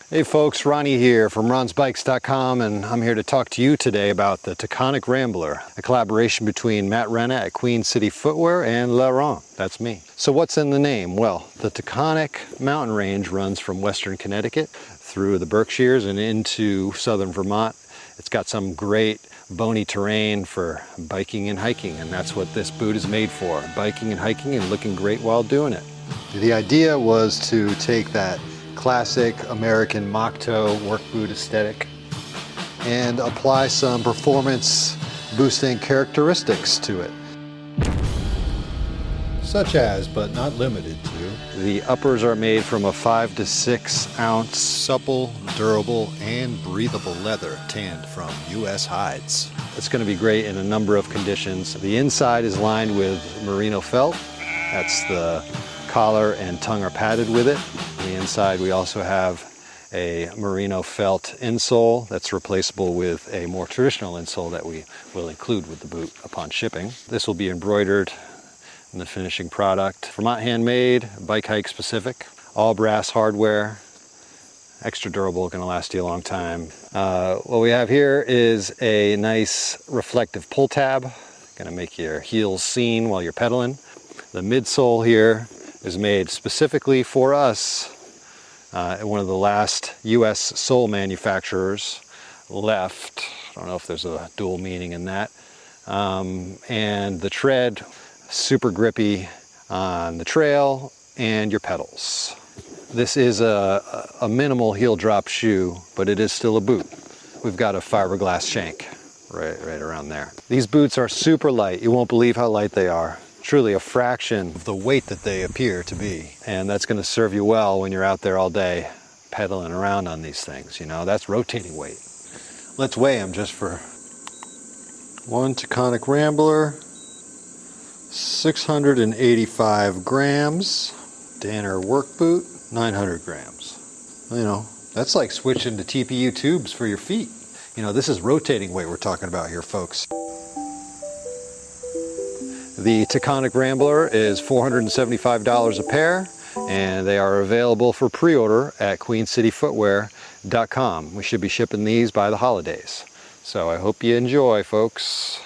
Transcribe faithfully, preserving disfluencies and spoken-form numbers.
Hey folks, Ronnie here from Ron's Bikes dot com, and I'm here to talk to you today about the Taconic Rambler, a collaboration between Matt Renna at Queen City Footwear and Laurent. That's me. So what's in the name? Well, the Taconic mountain range runs from western Connecticut through the Berkshires and into southern Vermont. It's got some great bony terrain for biking and hiking, and that's what this boot is made for, biking and hiking and looking great while doing it. The idea was to take that classic American mock toe work boot aesthetic and apply some performance boosting characteristics to it. Such as, but not limited to, The uppers are made from a five to six ounce supple, durable, and breathable leather tanned from U S hides. It's going to be great in a number of conditions. The inside is lined with merino felt. That's the collar and tongue are padded with it. On the inside we also have a merino felt insole that's replaceable with a more traditional insole that we will include with the boot upon shipping. This will be embroidered in the finishing product. Vermont handmade, bike hike specific, all brass hardware, extra durable, going to last you a long time. Uh, what we have here is a nice reflective pull tab, going to make your heels seen while you're pedaling. The midsole here is made specifically for us, uh, one of the last U S sole manufacturers left. I don't know if there's a dual meaning in that. Um, and the tread, super grippy on the trail and your pedals. This is a, a minimal heel drop shoe, but it is still a boot. We've got a fiberglass shank right, right around there. These boots are super light. You won't believe how light they are. Truly a fraction Of the weight that they appear to be. and that's going to serve you well when you're out there all day pedaling around on these things. You know, that's rotating weight. Let's weigh them just for one Taconic Rambler, six hundred eighty-five grams. Danner work boot, nine hundred grams. You know, that's like switching to T P U tubes for your feet. You know, this is rotating weight we're talking about here, folks. The Taconic Rambler is four hundred seventy-five dollars a pair, and they are available for pre-order at Queen City Footwear dot com. We should be shipping these by the holidays. So I hope you enjoy, folks.